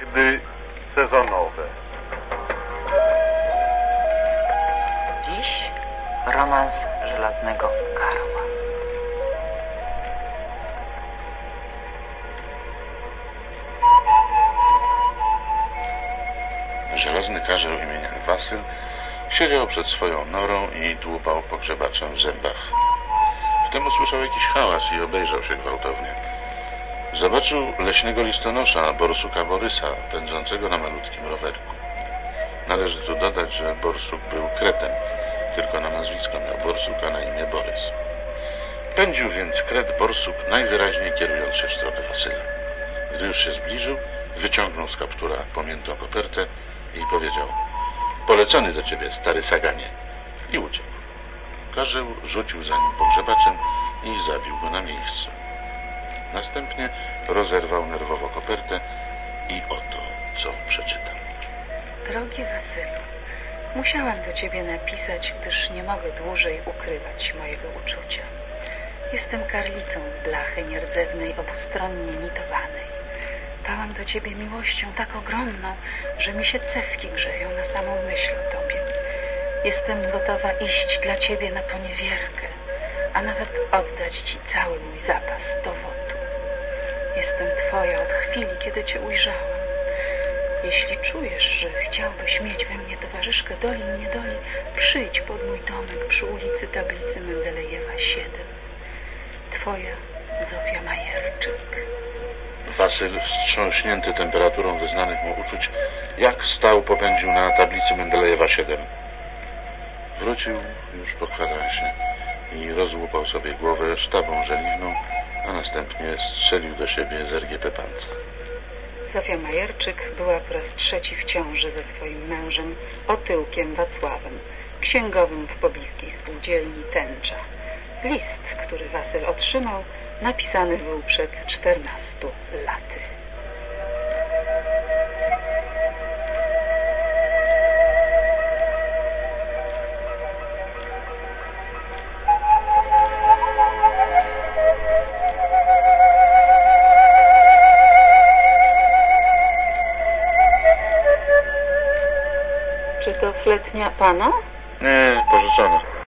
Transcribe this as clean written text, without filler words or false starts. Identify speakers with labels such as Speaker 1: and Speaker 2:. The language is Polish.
Speaker 1: nigdy sezonowe.
Speaker 2: Dziś romans Żelaznego Karła.
Speaker 3: Żelazny karzeł imienia Wasyl siedział przed swoją norą i dłubał pogrzebaczem w zębach. Wtem usłyszał jakiś hałas i obejrzał się gwałtownie. Zobaczył leśnego listonosza, borsuka Borysa, pędzącego na malutkim rowerku. Należy tu dodać, że borsuk był kretem, tylko na nazwisko miał borsuk, a na imię Borys. Pędził więc kret borsuk, najwyraźniej kierując się w stronę Wasyla. Gdy już się zbliżył, wyciągnął z kaptura pomiętą kopertę i powiedział: polecony do ciebie, stary saganie. I uciekł. Karzeł rzucił za nim pogrzebaczem i zabił go na miejscu. Następnie rozerwał nerwowo kopertę i oto, co przeczytał.
Speaker 4: Drogi Wasylu, musiałam do ciebie napisać, gdyż nie mogę dłużej ukrywać mojego uczucia. Jestem karlicą z blachy nierdzewnej, obustronnie nitowanej. Pałam do ciebie miłością tak ogromną, że mi się cewki grzeją na samą myśl o tobie. Jestem gotowa iść dla ciebie na poniewierkę, a nawet oddać ci cały mój zapas dowodu. Jestem twoja od chwili, kiedy cię ujrzałam. Jeśli czujesz, że chciałbyś mieć we mnie towarzyszkę doli i niedoli, przyjdź pod mój domek przy ulicy Tablicy Mendelejewa 7. Twoja Zofia Majerczyk.
Speaker 3: Wasyl, wstrząśnięty temperaturą wyznanych mu uczuć, jak stał, popędził na Tablicy Mendelejewa 7. Wrócił już po kwadransie i rozłupał sobie głowę sztabą żeliwną, a następnie strzelił do siebie z RGP Panca.
Speaker 4: Zofia Majerczyk była po raz trzeci w ciąży ze swoim mężem Otyłkiem Wacławem, księgowym w pobliskiej spółdzielni Tęcza. List, który Wasyl otrzymał, napisany był przed 14 laty. Czy to fletnia pana?
Speaker 3: Nie, pożyczona.